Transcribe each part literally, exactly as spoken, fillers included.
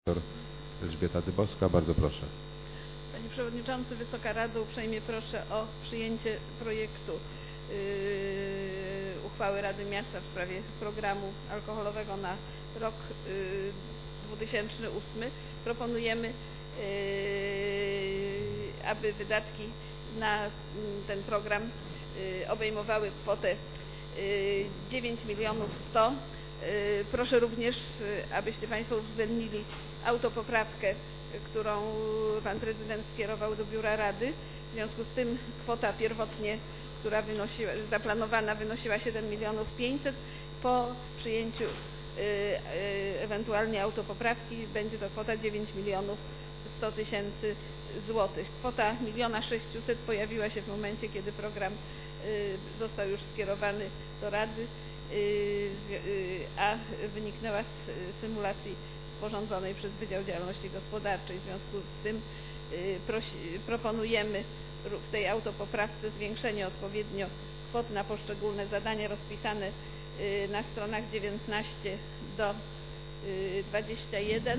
Elżbieta Dybowska, bardzo proszę. Panie Przewodniczący, Wysoka Rado, uprzejmie proszę o przyjęcie projektu yy, uchwały Rady Miasta w sprawie programu alkoholowego na rok yy, dwa tysiące ósmy. Proponujemy, yy, aby wydatki na ten program yy, obejmowały kwotę yy, dziewięć milionów sto. Yy, proszę również, yy, abyście Państwo uwzględnili autopoprawkę, którą Pan Prezydent skierował do Biura Rady. W związku z tym kwota pierwotnie, która wynosiła, zaplanowana, wynosiła siedem milionów pięćset. Po przyjęciu y, y, ewentualnie autopoprawki będzie to kwota dziewięć milionów sto tysięcy złotych. Kwota miliona sześciuset pojawiła się w momencie, kiedy program y, został już skierowany do Rady, y, y, a wyniknęła z symulacji sporządzonej przez Wydział Działalności Gospodarczej. W związku z tym y, prosi, proponujemy w tej autopoprawce zwiększenie odpowiednio kwot na poszczególne zadania rozpisane y, na stronach dziewiętnaście do dwudziestego pierwszego.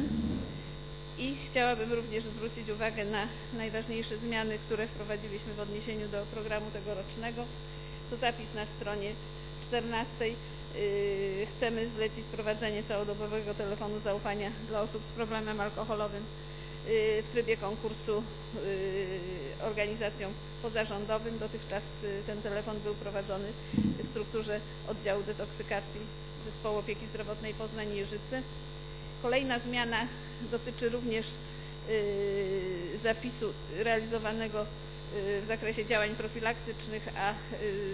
I chciałabym również zwrócić uwagę na najważniejsze zmiany, które wprowadziliśmy w odniesieniu do programu tegorocznego. To zapis na stronie czternastej. Yy, chcemy zlecić wprowadzenie całodobowego telefonu zaufania dla osób z problemem alkoholowym yy, w trybie konkursu yy, organizacjom pozarządowym. Dotychczas yy, ten telefon był prowadzony w strukturze oddziału detoksykacji Zespołu Opieki Zdrowotnej Poznań i Jeżyce. Kolejna zmiana dotyczy również yy, zapisu realizowanego yy, w zakresie działań profilaktycznych, a yy,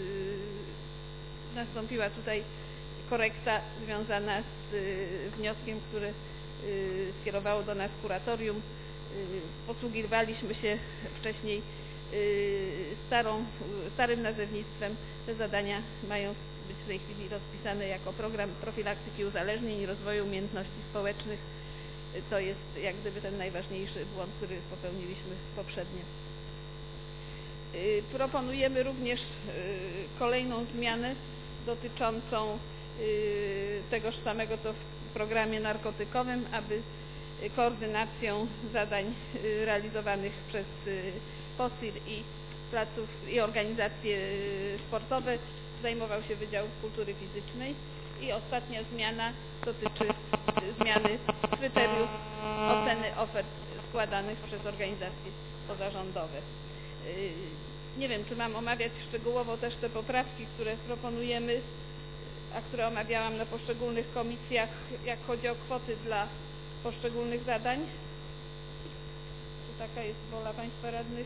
nastąpiła tutaj korekta związana z y, wnioskiem, który y, skierowało do nas kuratorium. Y, posługiwaliśmy się wcześniej y, starą, starym nazewnictwem. Te zadania mają być w tej chwili rozpisane jako program profilaktyki uzależnień i rozwoju umiejętności społecznych. Y, to jest jak gdyby ten najważniejszy błąd, który popełniliśmy poprzednio. Y, proponujemy również y, kolejną zmianę dotyczącą tegoż samego co w programie narkotykowym, aby koordynacją zadań realizowanych przez P O S I R i placów i organizacje sportowe zajmował się Wydział Kultury Fizycznej. I ostatnia zmiana dotyczy zmiany kryteriów oceny ofert składanych przez organizacje pozarządowe. Nie wiem, czy mam omawiać szczegółowo też te poprawki, które proponujemy, a które omawiałam na poszczególnych komisjach, jak chodzi o kwoty dla poszczególnych zadań. Czy taka jest wola Państwa radnych?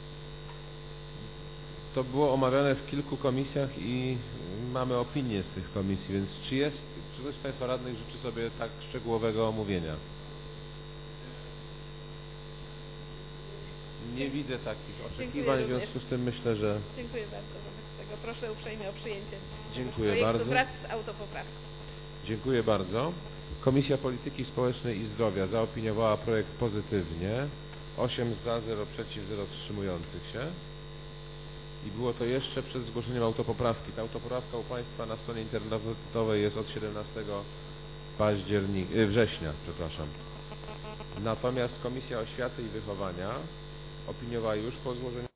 To było omawiane w kilku komisjach i mamy opinię z tych komisji, więc czy jest, czy ktoś z Państwa radnych życzy sobie tak szczegółowego omówienia? Nie widzę takich oczekiwań, w związku z tym myślę, że... Dziękuję bardzo wobec tego. Proszę uprzejmie o przyjęcie Dziękuję projektu bardzo. wraz z autopoprawką. Dziękuję bardzo. Komisja Polityki Społecznej i Zdrowia zaopiniowała projekt pozytywnie. osiem za, zero przeciw, zero wstrzymujących się. I było to jeszcze przed zgłoszeniem autopoprawki. Ta autopoprawka u Państwa na stronie internetowej jest od siedemnastego października, września, przepraszam. Natomiast Komisja Oświaty i Wychowania opiniowała już po złożeniu